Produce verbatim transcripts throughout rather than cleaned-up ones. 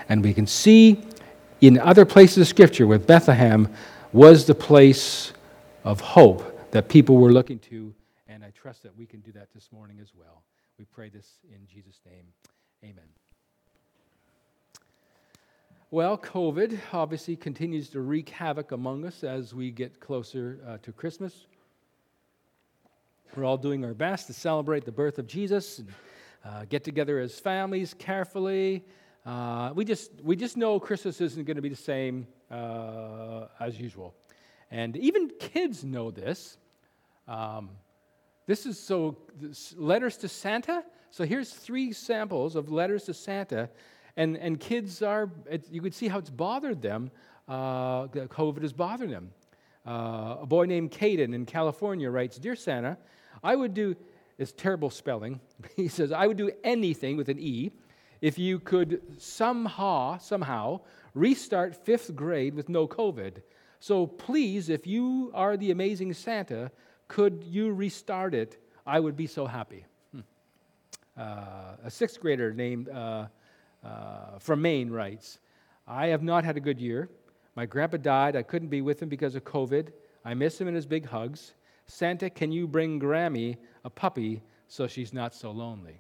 And we can see in other places of Scripture where Bethlehem was the place of hope that people were looking to, and I trust that we can do that this morning as well. We pray this in Jesus' name. Amen. Well, COVID obviously continues to wreak havoc among us as we get closer uh, to Christmas. We're all doing our best to celebrate the birth of Jesus and uh, get together as families carefully. Uh, we just we just know Christmas isn't going to be the same uh, as usual. And even kids know this. Um, this is so, this, letters to Santa. So here's three samples of letters to Santa. And and kids are, it, you could see how it's bothered them. Uh, COVID has bothered them. Uh, a boy named Caden in California writes, "Dear Santa, I would do," it's terrible spelling. He says, "I would do anything with an E if you could somehow, somehow restart fifth grade with no COVID. So please, if you are the amazing Santa, could you restart it? I would be so happy." Hmm. Uh, a sixth grader named uh, uh, from Maine writes, "I have not had a good year. My grandpa died. I couldn't be with him because of COVID. I miss him and his big hugs. Santa, can you bring Grammy a puppy so she's not so lonely?"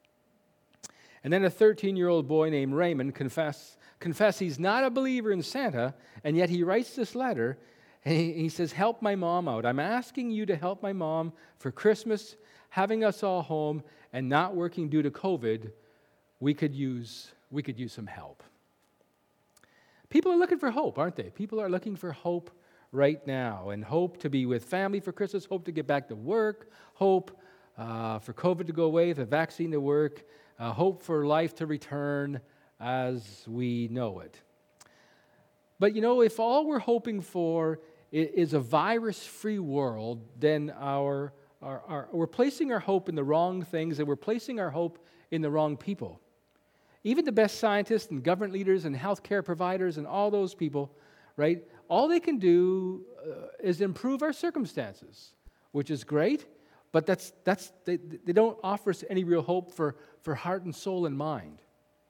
And then a thirteen-year-old boy named Raymond confess, confess he's not a believer in Santa, and yet he writes this letter, and he, he says, "Help my mom out. I'm asking you to help my mom for Christmas, having us all home and not working due to COVID. We could use, we could use some help." People are looking for hope, aren't they? People are looking for hope right now, and hope to be with family for Christmas, hope to get back to work, hope uh, for COVID to go away, the vaccine to work, uh, hope for life to return as we know it. But you know, if all we're hoping for is a virus-free world, then our, our, our we're placing our hope in the wrong things, and we're placing our hope in the wrong people. Even the best scientists and government leaders and healthcare providers and all those people, right? All they can do uh, is improve our circumstances, which is great, but that's that's they, they don't offer us any real hope for, for heart and soul and mind.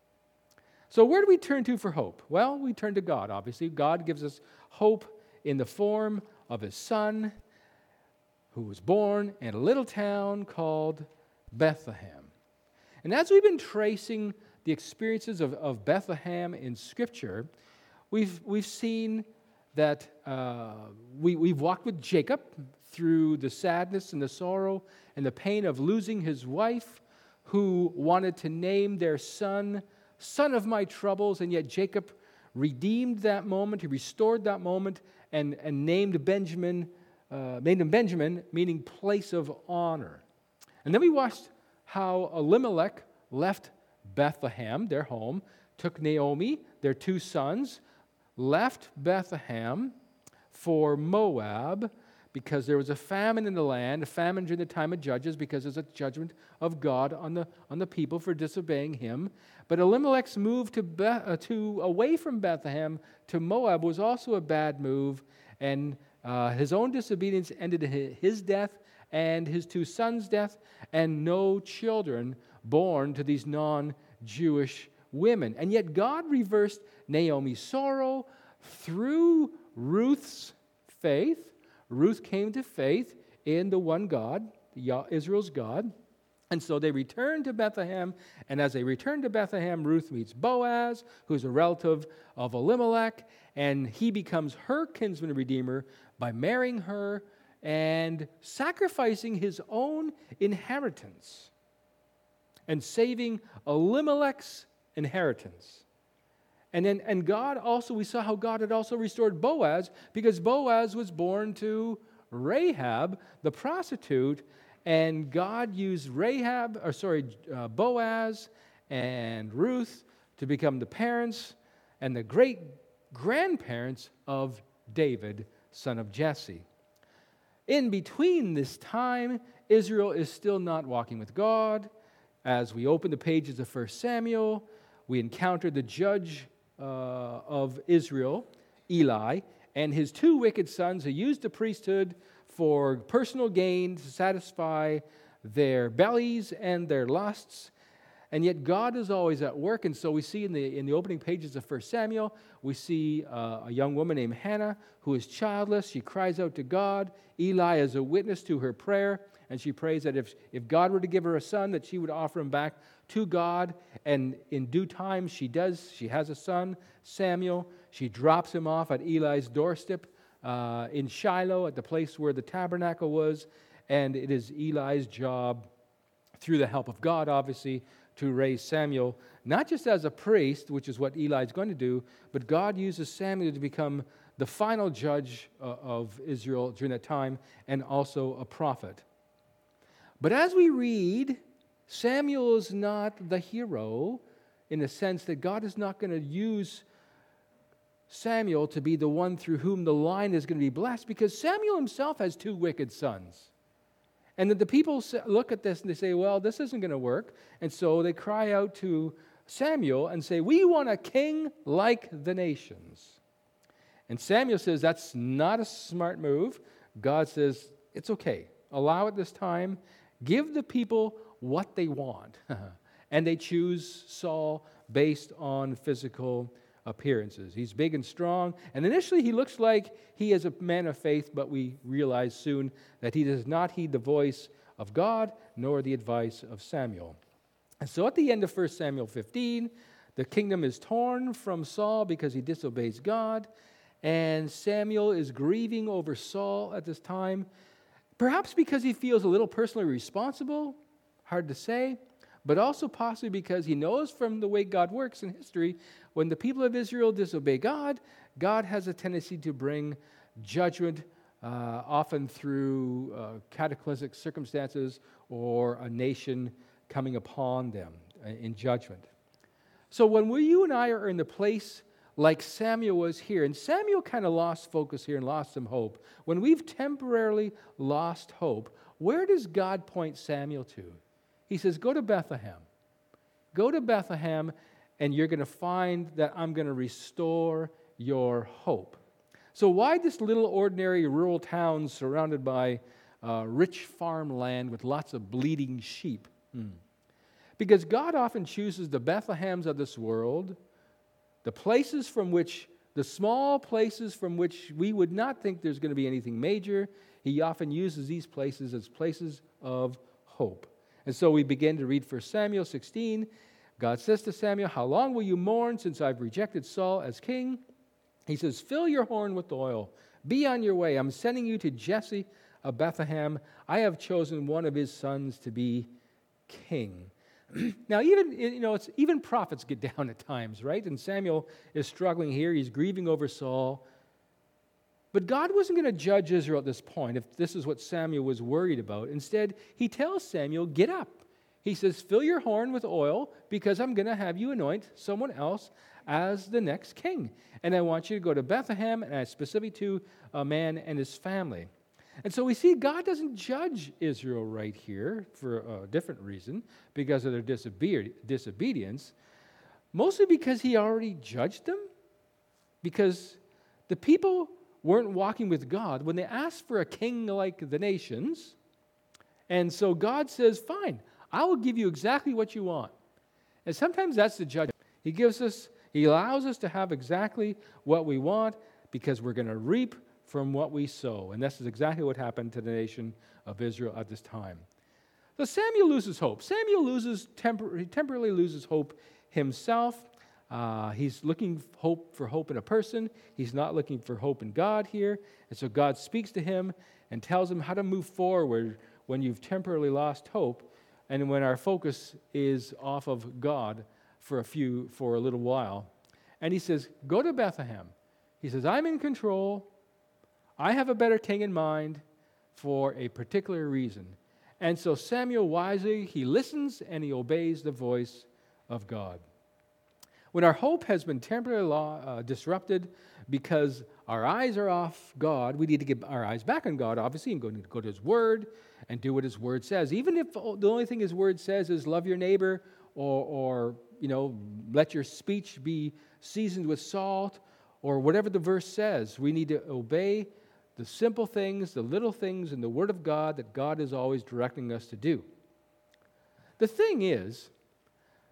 So where do we turn to for hope? Well, we turn to God, obviously. God gives us hope in the form of His Son, who was born in a little town called Bethlehem. And as we've been tracing the experiences of, of Bethlehem in Scripture, we've we've seen that uh, we, we've walked with Jacob through the sadness and the sorrow and the pain of losing his wife, who wanted to name their son, son of my troubles, and yet Jacob redeemed that moment, he restored that moment, and, and named Benjamin, uh, named him Benjamin, meaning place of honor. And then we watched how Elimelech left Bethlehem, their home, took Naomi, their two sons, left Bethlehem for Moab because there was a famine in the land, a famine during the time of Judges because there's a judgment of God on the on the people for disobeying Him. But Elimelech's move to Be- uh, to away from Bethlehem to Moab was also a bad move, and uh, his own disobedience ended in his death and his two sons' death, and no children born to these non-Jewish women. And yet God reversed Naomi's sorrow through Ruth's faith. Ruth came to faith in the one God, Israel's God. And so they returned to Bethlehem, and as they returned to Bethlehem, Ruth meets Boaz, who's a relative of Elimelech, and he becomes her kinsman redeemer by marrying her and sacrificing his own inheritance and saving Elimelech's inheritance. And then, and God also, we saw how God had also restored Boaz, because Boaz was born to Rahab, the prostitute, and God used Rahab, or sorry, uh, Boaz and Ruth to become the parents and the great grandparents of David, son of Jesse. In between this time, Israel is still not walking with God. As we open the pages of First Samuel, we encounter the judge uh, of Israel, Eli, and his two wicked sons who used the priesthood for personal gain to satisfy their bellies and their lusts. And yet God is always at work. And so we see in the in the opening pages of First Samuel, we see uh, a young woman named Hannah who is childless. She cries out to God. Eli is a witness to her prayer. And she prays that if, if God were to give her a son, that she would offer him back to God. And in due time, she does. She has a son, Samuel. She drops him off at Eli's doorstep uh, in Shiloh, at the place where the tabernacle was. And it is Eli's job, through the help of God, obviously, to raise Samuel, not just as a priest, which is what Eli is going to do, but God uses Samuel to become the final judge uh, of Israel during that time, and also a prophet. But as we read, Samuel is not the hero in the sense that God is not going to use Samuel to be the one through whom the line is going to be blessed, because Samuel himself has two wicked sons. And then the people look at this and they say, well, this isn't going to work. And so they cry out to Samuel and say, we want a king like the nations. And Samuel says, that's not a smart move. God says, it's okay. Allow it this time. Give the people what they want. And they choose Saul based on physical appearances. He's big and strong, and initially he looks like he is a man of faith, but we realize soon that he does not heed the voice of God nor the advice of Samuel. And so at the end of First Samuel fifteen, the kingdom is torn from Saul because he disobeys God, and Samuel is grieving over Saul at this time, perhaps because he feels a little personally responsible, hard to say, but also possibly because he knows from the way God works in history, when the people of Israel disobey God, God has a tendency to bring judgment, uh, often through uh, cataclysmic circumstances or a nation coming upon them in judgment. So when we, you and I are in the place like Samuel was here, and Samuel kind of lost focus here and lost some hope. When we've temporarily lost hope, where does God point Samuel to? He says, go to Bethlehem. Go to Bethlehem, and you're going to find that I'm going to restore your hope. So why this little ordinary rural town surrounded by uh, rich farmland with lots of bleating sheep? Hmm. Because God often chooses the Bethlehems of this world, the places from which, the small places from which we would not think there's going to be anything major. He often uses these places as places of hope. And so we begin to read First Samuel sixteen. God says to Samuel, how long will you mourn since I've rejected Saul as king? He says, fill your horn with oil. Be on your way. I'm sending you to Jesse of Bethlehem. I have chosen one of his sons to be king. Now, even you know, it's even prophets get down at times, right? And Samuel is struggling here. He's grieving over Saul. But God wasn't going to judge Israel at this point if this is what Samuel was worried about. Instead, he tells Samuel, get up. He says, fill your horn with oil because I'm going to have you anoint someone else as the next king. And I want you to go to Bethlehem, and I specifically to a man and his family. And so we see God doesn't judge Israel right here for a different reason, because of their disobe- disobedience, mostly because he already judged them, because the people weren't walking with God when they asked for a king like the nations. And so God says, fine, I will give you exactly what you want. And sometimes that's the judgment. He gives us, he allows us to have exactly what we want because we're going to reap from what we sow. And this is exactly what happened to the nation of Israel at this time. So Samuel loses hope. Samuel loses tempor- he temporarily loses hope himself. Uh, he's looking hope for hope in a person. He's not looking for hope in God here. And so God speaks to him and tells him how to move forward when you've temporarily lost hope and when our focus is off of God for a few, for a little while. And he says, go to Bethlehem. He says, I'm in control. I have a better king in mind for a particular reason. And so Samuel wisely, he listens and he obeys the voice of God. When our hope has been temporarily uh, disrupted because our eyes are off God, we need to get our eyes back on God, obviously, and go, go to His Word and do what His Word says. Even if the only thing His Word says is love your neighbor or, or you know, let your speech be seasoned with salt or whatever the verse says, we need to obey the simple things, the little things in the Word of God that God is always directing us to do. The thing is,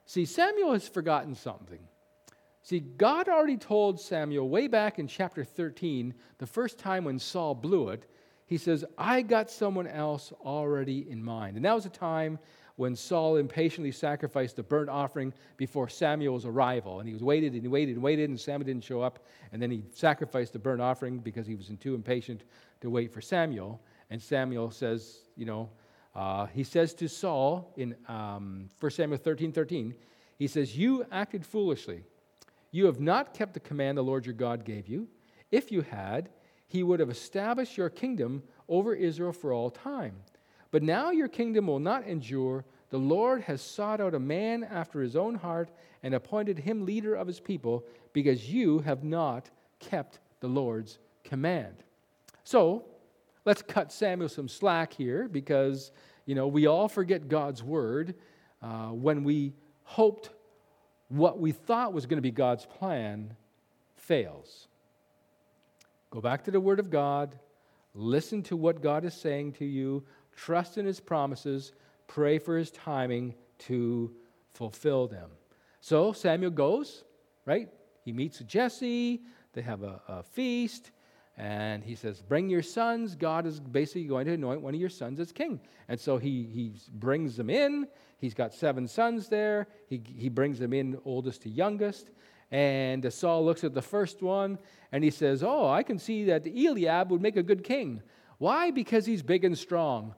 See, Samuel has forgotten something. See, God already told Samuel way back in chapter thirteen, the first time when Saul blew it, he says, I got someone else already in mind. And that was a time when Saul impatiently sacrificed the burnt offering before Samuel's arrival. And he was waited and he waited and waited, and Samuel didn't show up. And then he sacrificed the burnt offering because he was too impatient to wait for Samuel. And Samuel says, you know, uh, he says to Saul in um, First Samuel thirteen thirteen, he says, you acted foolishly. You have not kept the command the Lord your God gave you. If you had, he would have established your kingdom over Israel for all time. But now your kingdom will not endure. The Lord has sought out a man after his own heart and appointed him leader of his people because you have not kept the Lord's command. So, let's cut Samuel some slack here because, you know, we all forget God's word uh, when we hoped what we thought was going to be God's plan fails. Go back to the Word of God. Listen to what God is saying to you. Trust in His promises. Pray for His timing to fulfill them. So Samuel goes, right? He meets Jesse. They have a, a feast. And he says, bring your sons. God is basically going to anoint one of your sons as king. And so he, he brings them in. He's got seven sons there. He, he brings them in, oldest to youngest. And Saul looks at the first one, and he says, oh, I can see that Eliab would make a good king. Why? Because he's big and strong.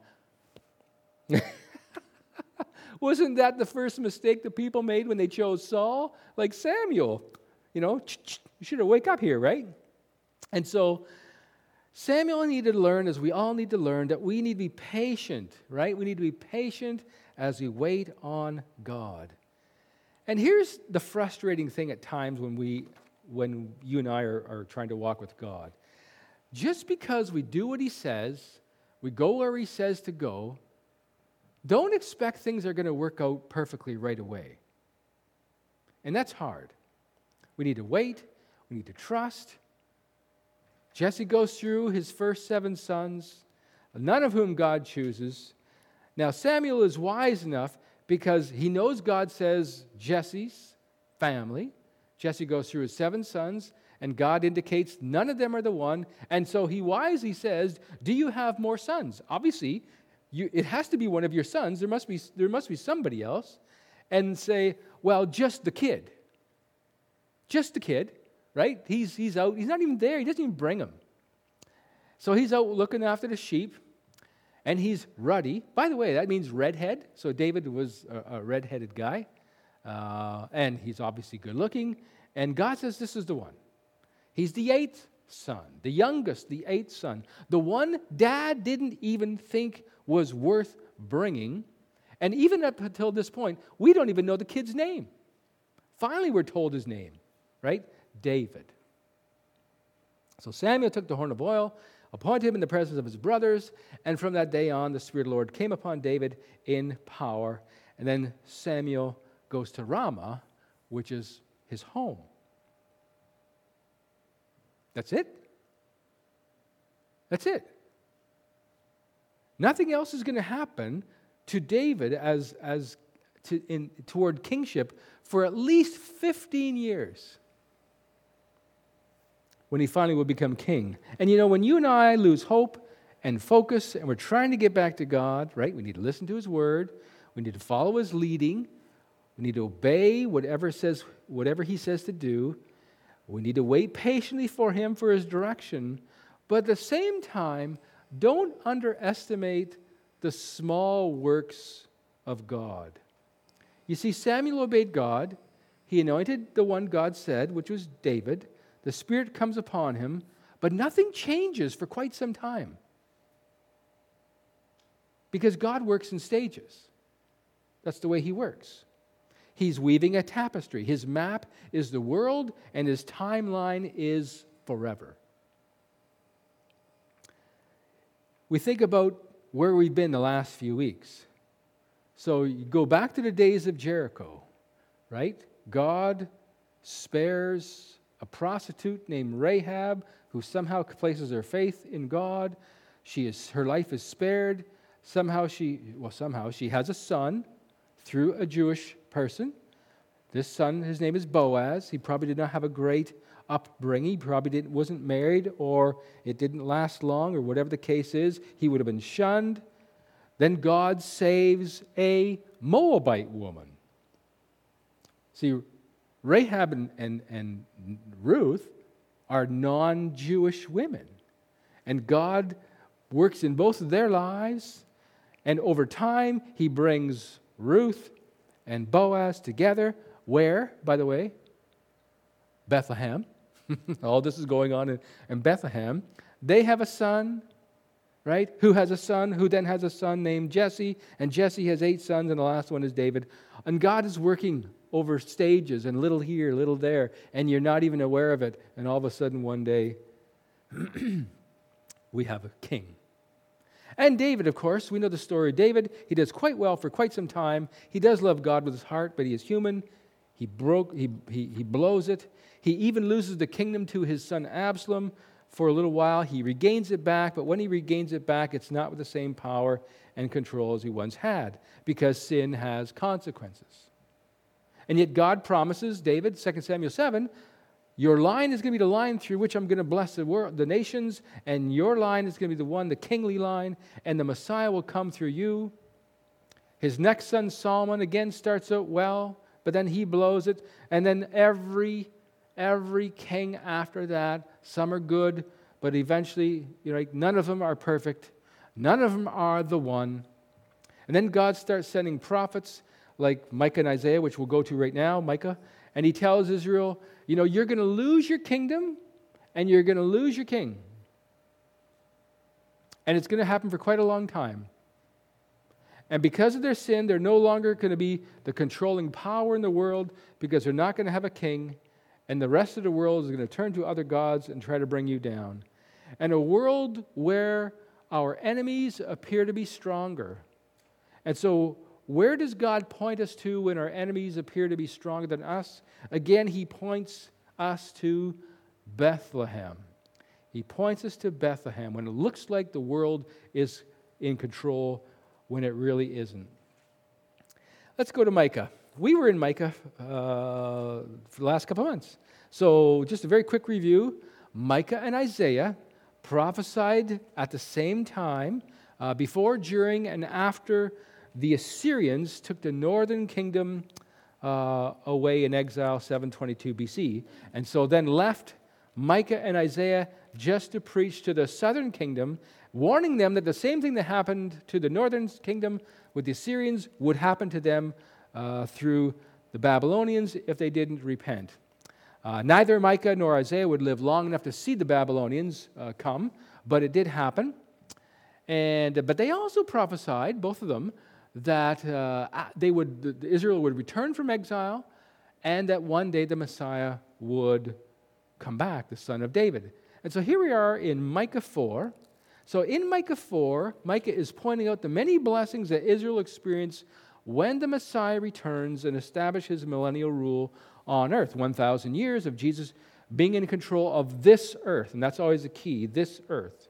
Wasn't that the first mistake the people made when they chose Saul? Like Samuel, you know, you should have wake up here, right? And so Samuel needed to learn, as we all need to learn, that we need to be patient, right? We need to be patient as we wait on God. And here's the frustrating thing at times when we, when you and I are, are trying to walk with God. Just because we do what He says, we go where He says to go, don't expect things are going to work out perfectly right away. And that's hard. We need to wait. We need to trust. Jesse goes through his first seven sons, none of whom God chooses. Now, Samuel is wise enough because he knows God says Jesse's family. Jesse goes through his seven sons, and God indicates none of them are the one. And so he wisely says, do you have more sons? Obviously, you, it has to be one of your sons. There must be, there must be somebody else. And say, well, just the kid. Just the kid. Right? He's, he's out. He's not even there. He doesn't even bring them. So he's out looking after the sheep, and he's ruddy. By the way, that means redhead. So David was a, a redheaded guy, uh, and he's obviously good looking. And God says this is the one. He's the eighth son, the youngest, the eighth son, the one Dad didn't even think was worth bringing. And even up until this point, we don't even know the kid's name. Finally, we're told his name, right? David. So Samuel took the horn of oil, appointed him in the presence of his brothers, and from that day on, the Spirit of the Lord came upon David in power. And then Samuel goes to Ramah, which is his home. That's it. That's it. Nothing else is going to happen to David as, as to, in, toward kingship for at least fifteen years. When he finally will become king. And you know, when you and I lose hope and focus and we're trying to get back to God, right? We need to listen to His word. We need to follow His leading. We need to obey whatever says, whatever He says to do. We need to wait patiently for Him for His direction. But at the same time, don't underestimate the small works of God. You see, Samuel obeyed God. He anointed the one God said, which was David. The Spirit comes upon him, but nothing changes for quite some time. Because God works in stages. That's the way He works. He's weaving a tapestry. His map is the world, and His timeline is forever. We think about where we've been the last few weeks. So you go back to the days of Jericho, right? God spares a prostitute named Rahab who somehow places her faith in God. She is, her life is spared. Somehow she, well, somehow she has a son through a Jewish person. This son, his name is Boaz. He probably did not have a great upbringing. He probably didn't, wasn't married, or it didn't last long, or whatever the case is. He would have been shunned. Then God saves a Moabite woman. See, Rahab and, and, and Ruth are non-Jewish women. And God works in both of their lives. And over time, he brings Ruth and Boaz together. Where, by the way? Bethlehem. All this is going on in, in Bethlehem. They have a son, right? Who has a son, who then has a son named Jesse. And Jesse has eight sons, and the last one is David. And God is working over stages, and little here, little there, and you're not even aware of it. And all of a sudden, one day, we have a king. And David, of course, we know the story of David. He does quite well for quite some time. He does love God with his heart, but he is human. He broke. He, he, he blows it. He even loses the kingdom to his son Absalom for a little while. He regains it back, but when he regains it back, it's not with the same power and control as he once had, because sin has consequences. And yet God promises David, Second Samuel seven, your line is going to be the line through which I'm going to bless the world, the nations, and your line is going to be the one, the kingly line, and the Messiah will come through you. His next son, Solomon, again starts out well, but then he blows it, and then every, every king after that, some are good, but eventually, you know, none of them are perfect. None of them are the one. And then God starts sending prophets like Micah and Isaiah, which we'll go to right now, Micah, and he tells Israel, you know, you're going to lose your kingdom and you're going to lose your king. And it's going to happen for quite a long time. And because of their sin, they're no longer going to be the controlling power in the world, because they're not going to have a king, and the rest of the world is going to turn to other gods and try to bring you down. And a world where our enemies appear to be stronger. And so where does God point us to when our enemies appear to be stronger than us? Again, he points us to Bethlehem. He points us to Bethlehem when it looks like the world is in control when it really isn't. Let's go to Micah. We were in Micah uh, for the last couple of months. So just a very quick review. Micah and Isaiah prophesied at the same time, uh, before, during, and after the Assyrians took the northern kingdom uh, away in exile, seven twenty-two B C, and so then left Micah and Isaiah just to preach to the southern kingdom, warning them that the same thing that happened to the northern kingdom with the Assyrians would happen to them uh, through the Babylonians if they didn't repent. Uh, neither Micah nor Isaiah would live long enough to see the Babylonians uh, come, but it did happen. And but they also prophesied, both of them, that uh, they would Israel would return from exile, and that one day the Messiah would come back, the son of David. And so here we are in Micah four. So in Micah four, Micah is pointing out the many blessings that Israel experienced when the Messiah returns and establishes millennial rule on earth. one thousand years of Jesus being in control of this earth, and that's always the key, this earth.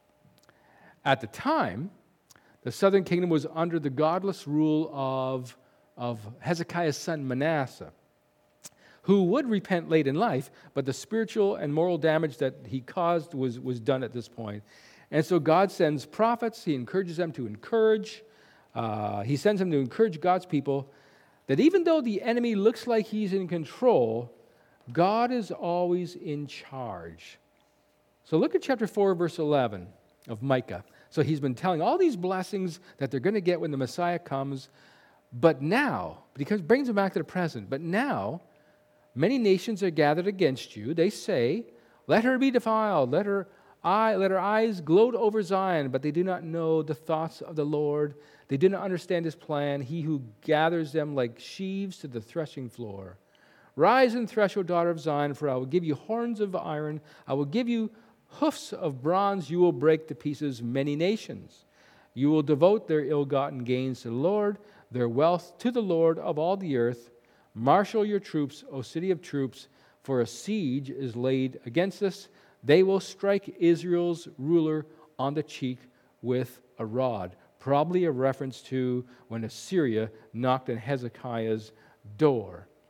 At the time, the southern kingdom was under the godless rule of, of Hezekiah's son Manasseh, who would repent late in life, but the spiritual and moral damage that he caused was, was done at this point. And so God sends prophets. He encourages them to encourage. Uh, he sends them to encourage God's people that even though the enemy looks like he's in control, God is always in charge. So look at chapter four, verse eleven of Micah. So he's been telling all these blessings that they're going to get when the Messiah comes. But now, because it brings them back to the present, but now many nations are gathered against you. They say, let her be defiled, let her eye, let her eyes gloat over Zion, but they do not know the thoughts of the Lord. They do not understand his plan, he who gathers them like sheaves to the threshing floor. Rise and thresh, O daughter of Zion, for I will give you horns of iron. I will give you hoofs of bronze. You will break to pieces many nations. You will devote their ill-gotten gains to the Lord, their wealth to the Lord of all the earth. Marshal your troops, O city of troops, for a siege is laid against us. They will strike Israel's ruler on the cheek with a rod. Probably a reference to when Assyria knocked on Hezekiah's door.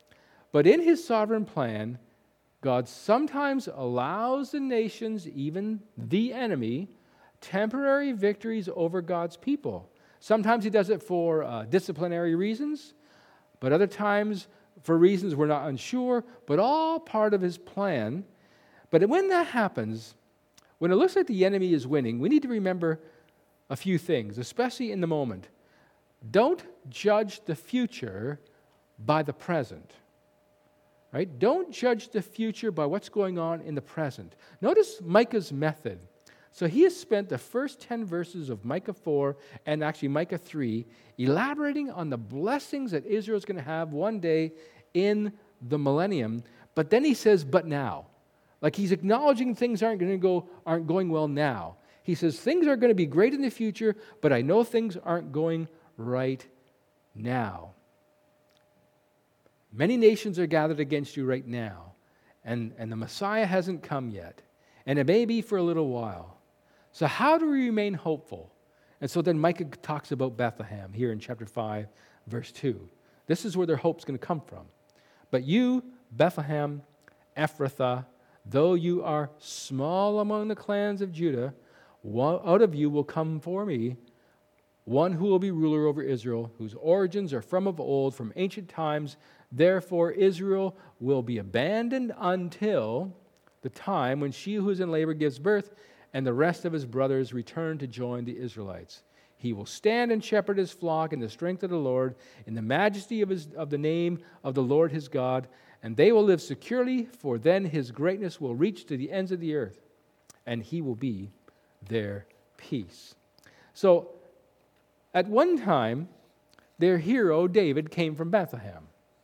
But in his sovereign plan, God sometimes allows the nations, even the enemy, temporary victories over God's people. Sometimes he does it for uh, disciplinary reasons, but other times for reasons we're not unsure, but all part of his plan. But when that happens, when it looks like the enemy is winning, we need to remember a few things, especially in the moment. Don't judge the future by the present. Right? Don't judge the future by what's going on in the present. Notice Micah's method. So he has spent the first ten verses of Micah four and actually Micah three elaborating on the blessings that Israel is going to have one day in the millennium. But then he says, but now. Like he's acknowledging things aren't going to go, aren't going well now. He says, things are going to be great in the future, but I know things aren't going right now. Many nations are gathered against you right now, and, and the Messiah hasn't come yet, and it may be for a little while. So how do we remain hopeful? And so then Micah talks about Bethlehem here in chapter five, verse two. This is where their hope's going to come from. But you, Bethlehem, Ephrathah, though you are small among the clans of Judah, one, out of you will come for me one who will be ruler over Israel, whose origins are from of old, from ancient times. Therefore, Israel will be abandoned until the time when she who is in labor gives birth, and the rest of his brothers return to join the Israelites. He will stand and shepherd his flock in the strength of the Lord, in the majesty of, his, of the name of the Lord his God, and they will live securely, for then his greatness will reach to the ends of the earth, and he will be their peace. So, at one time, their hero, David, came from Bethlehem.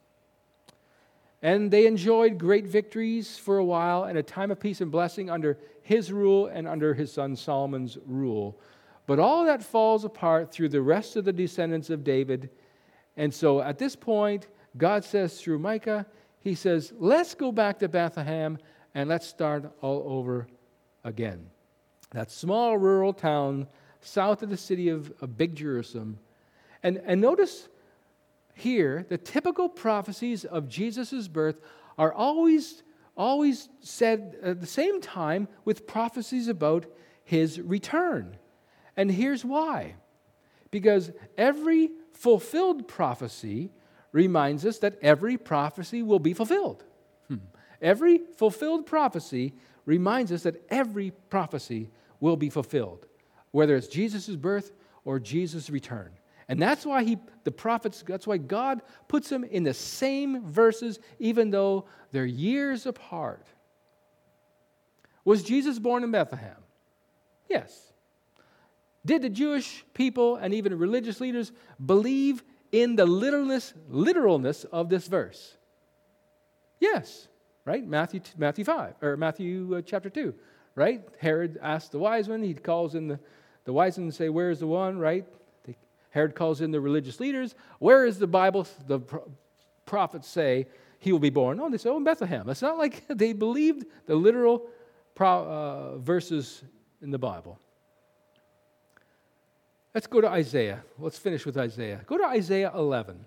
And they enjoyed great victories for a while and a time of peace and blessing under his rule and under his son Solomon's rule. But all that falls apart through the rest of the descendants of David. And so at this point, God says through Micah, he says, let's go back to Bethlehem and let's start all over again. That small rural town south of the city of, of Big Jerusalem. And, and notice here, the typical prophecies of Jesus' birth are always, always said at the same time with prophecies about his return. And here's why. Because every fulfilled prophecy reminds us that every prophecy will be fulfilled. Hmm. Every fulfilled prophecy reminds us that every prophecy will be fulfilled, whether it's Jesus' birth or Jesus' return. And that's why he, the prophets, that's why God puts them in the same verses, even though they're years apart. Was Jesus born in Bethlehem? Yes. Did the Jewish people and even religious leaders believe in the literalness, literalness of this verse? Yes. Right? Matthew, Matthew five, or Matthew uh, chapter two. Right? Herod asked the wise men, he calls in the, the wise men and say, where's the one? Right? Herod calls in the religious leaders. Where is the Bible? The pro- prophets say he will be born. Oh, they say, oh, in Bethlehem. It's not like they believed the literal pro- uh, verses in the Bible. Let's go to Isaiah. Let's finish with Isaiah. Go to Isaiah eleven.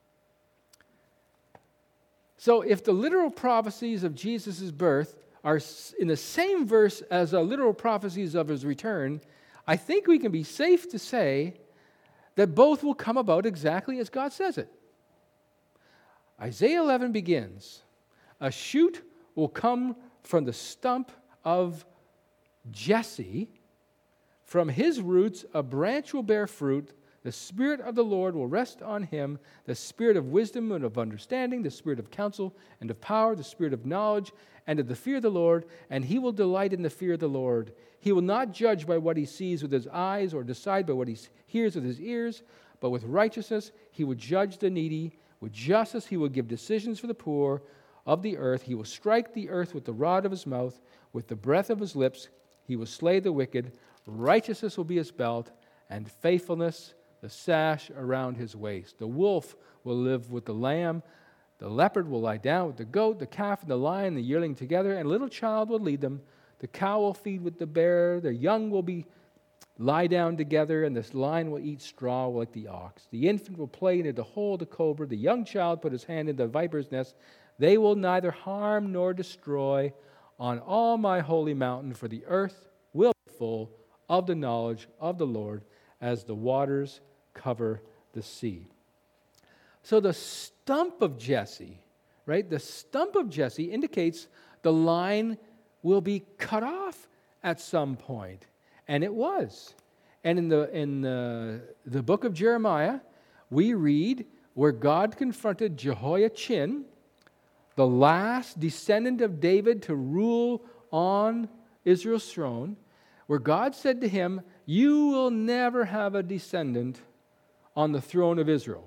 So if the literal prophecies of Jesus' birth are in the same verse as the literal prophecies of his return, I think we can be safe to say that both will come about exactly as God says it. Isaiah eleven begins, a shoot will come from the stump of Jesse. From his roots a branch will bear fruit. The Spirit of the Lord will rest on him, the Spirit of wisdom and of understanding, the Spirit of counsel and of power, the Spirit of knowledge and of the fear of the Lord, and he will delight in the fear of the Lord. He will not judge by what he sees with his eyes or decide by what he hears with his ears, but with righteousness he will judge the needy. With justice he will give decisions for the poor of the earth. He will strike the earth with the rod of his mouth. With the breath of his lips he will slay the wicked. Righteousness will be his belt, and faithfulness the sash around his waist. The wolf will live with the lamb. The leopard will lie down with the goat, the calf and the lion, the yearling together, and a little child will lead them. The cow will feed with the bear. The young will be lie down together, and this lion will eat straw like the ox. The infant will play into the hole of the cobra. The young child put his hand in the viper's nest, They will neither harm nor destroy on all my holy mountain, for the earth will be full of the knowledge of the Lord as the waters cover the sea. So the stump of Jesse, right? The stump of Jesse indicates the line will be cut off at some point. And it was. And in the in the, the book of Jeremiah, we read where God confronted Jehoiachin, the last descendant of David to rule on Israel's throne, where God said to him, "You will never have a descendant on the throne of Israel."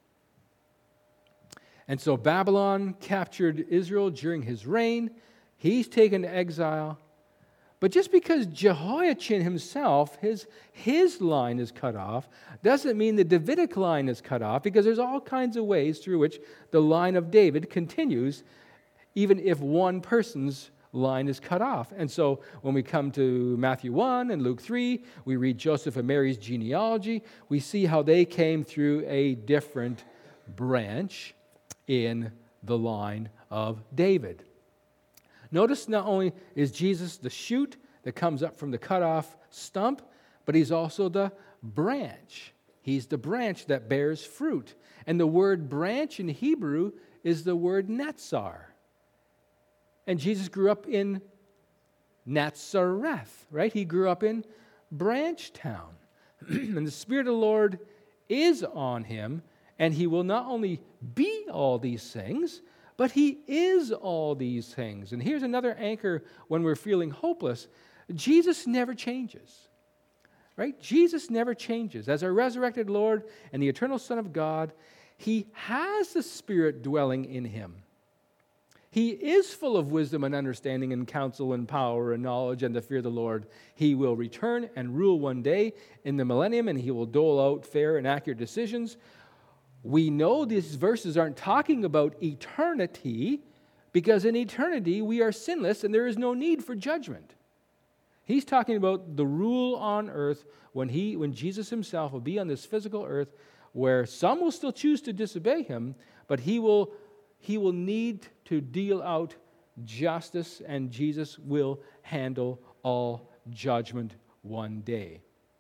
And so Babylon captured Israel during his reign. He's taken to exile. But just because Jehoiachin himself, his, his line is cut off, doesn't mean the Davidic line is cut off, because there's all kinds of ways through which the line of David continues, even if one person's line is cut off. And so when we come to Matthew one and Luke three, we read Joseph and Mary's genealogy. We see how they came through a different branch in the line of David. Notice not only is Jesus the shoot that comes up from the cut-off stump, but he's also the branch. He's the branch that bears fruit. And the word branch in Hebrew is the word netzar. And Jesus grew up in Nazareth, right? He grew up in Branchtown. And the Spirit of the Lord is on him, and he will not only be all these things, but he is all these things. And here's another anchor when we're feeling hopeless. Jesus never changes, right? Jesus never changes. As our resurrected Lord and the eternal Son of God, he has the Spirit dwelling in him. He is full of wisdom and understanding and counsel and power and knowledge and the fear of the Lord. He will return and rule one day in the millennium, and he will dole out fair and accurate decisions. We know these verses aren't talking about eternity, because in eternity we are sinless and there is no need for judgment. He's talking about the rule on earth when he, when Jesus himself will be on this physical earth, where some will still choose to disobey him, but he will, he will need to deal out justice, and Jesus will handle all judgment one day.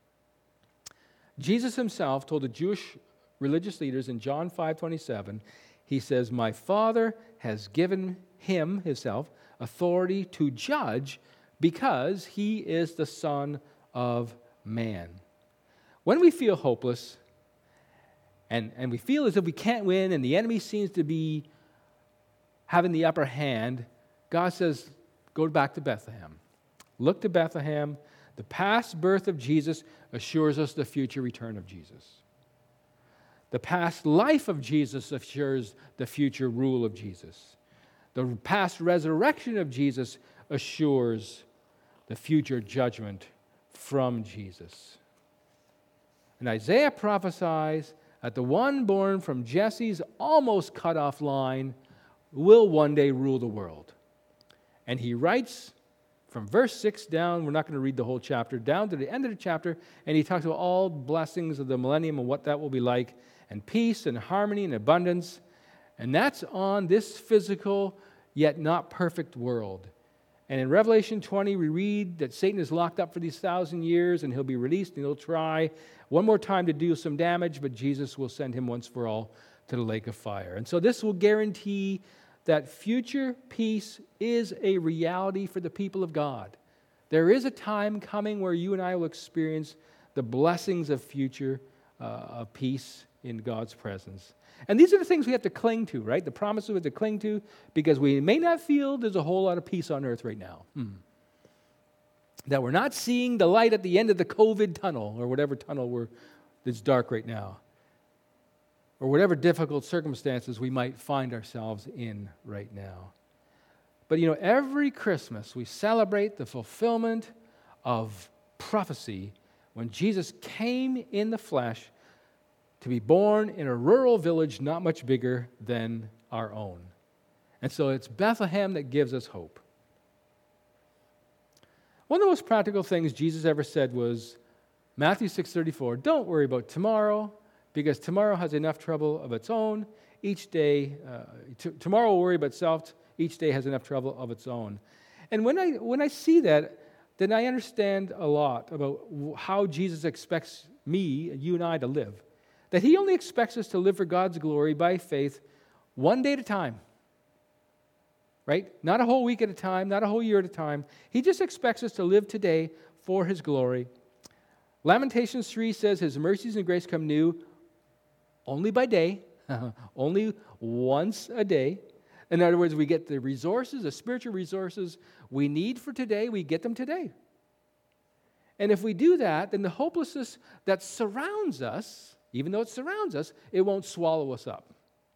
Jesus himself told the Jewish religious leaders in John five twenty-seven, he says, "My Father has given him, himself, authority to judge, because he is the Son of Man." When we feel hopeless, and, and we feel as if we can't win, and the enemy seems to be having the upper hand, God says, go back to Bethlehem. Look to Bethlehem. The past birth of Jesus assures us the future return of Jesus. The past life of Jesus assures the future rule of Jesus. The past resurrection of Jesus assures the future judgment from Jesus. And Isaiah prophesies that the one born from Jesse's almost cut off line will one day rule the world. And he writes from verse six down, we're not going to read the whole chapter, down to the end of the chapter, and he talks about all blessings of the millennium and what that will be like, and peace and harmony and abundance. And that's on this physical yet not perfect world. And in Revelation twenty, we read that Satan is locked up for these thousand years, and he'll be released, and he'll try one more time to do some damage, but Jesus will send him once for all to the lake of fire. And so this will guarantee that future peace is a reality for the people of God. There is a time coming where you and I will experience the blessings of future uh, of peace in God's presence. And these are the things we have to cling to, right? The promises we have to cling to, because we may not feel there's a whole lot of peace on earth right now. Hmm. That we're not seeing the light at the end of the COVID tunnel, or whatever tunnel we're, that's dark right now, or whatever difficult circumstances we might find ourselves in right now. But you know, every Christmas we celebrate the fulfillment of prophecy when Jesus came in the flesh to be born in a rural village not much bigger than our own. And so it's Bethlehem that gives us hope. One of the most practical things Jesus ever said was Matthew six thirty-four, "Don't worry about tomorrow, because tomorrow has enough trouble of its own. each day, uh, t- tomorrow will worry about itself, each day has enough trouble of its own. And when I, when I see that, then I understand a lot about how Jesus expects me, you and I, to live. That he only expects us to live for God's glory by faith one day at a time. Right? Not a whole week at a time, not a whole year at a time. He just expects us to live today for his glory. Lamentations three says his mercies and grace come new only by day, only once a day. In other words, we get the resources, the spiritual resources we need for today, we get them today. And if we do that, then the hopelessness that surrounds us, even though it surrounds us, it won't swallow us up.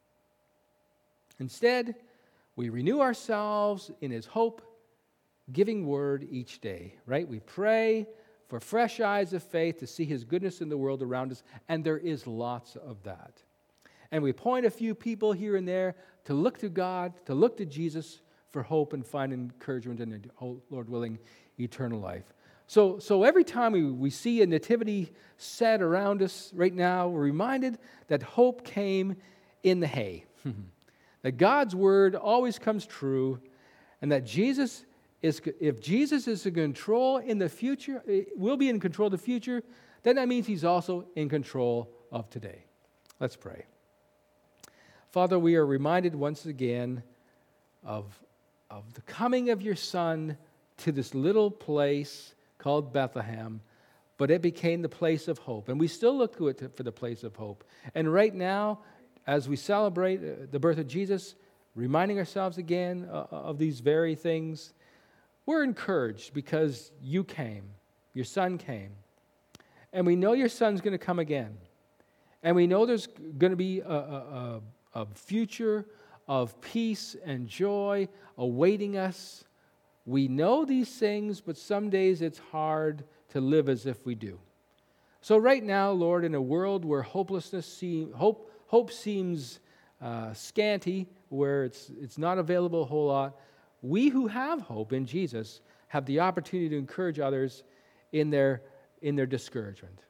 Instead, we renew ourselves in his hope-giving word each day, right? We pray for fresh eyes of faith to see his goodness in the world around us, and there is lots of that. And we point a few people here and there to look to God, to look to Jesus for hope and find encouragement and, Lord willing, eternal life. So, so every time we, we see a nativity set around us right now, we're reminded that hope came in the hay. That God's word always comes true, and that Jesus is, if Jesus is in control in the future, will be in control of the future, then that means he's also in control of today. Let's pray. Father, we are reminded once again of, of the coming of your Son to this little place called Bethlehem, but it became the place of hope. And we still look to it for the place of hope. And right now, as we celebrate the birth of Jesus, reminding ourselves again of these very things, we're encouraged because you came, your Son came. And we know your Son's going to come again. And we know there's going to be a, a, a future of peace and joy awaiting us. We know these things, but some days it's hard to live as if we do. So right now, Lord, in a world where hopelessness seem, hope, hope seems uh, scanty, where it's, it's not available a whole lot, we who have hope in Jesus have the opportunity to encourage others in their, in their discouragement.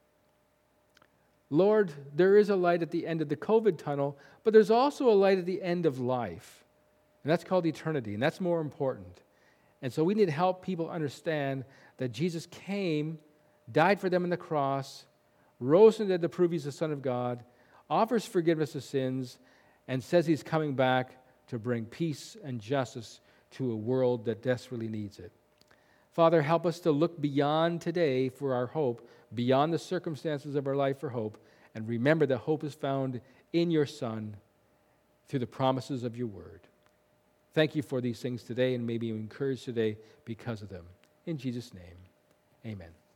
Lord, there is a light at the end of the COVID tunnel, but there's also a light at the end of life. And that's called eternity, and that's more important. And so we need to help people understand that Jesus came, died for them on the cross, rose from the dead to prove he's the Son of God, offers forgiveness of sins, and says he's coming back to bring peace and justice to a world that desperately needs it. Father, help us to look beyond today for our hope, beyond the circumstances of our life for hope, and remember that hope is found in your Son through the promises of your word. Thank you for these things today, and may be encouraged today because of them. In Jesus' name, amen.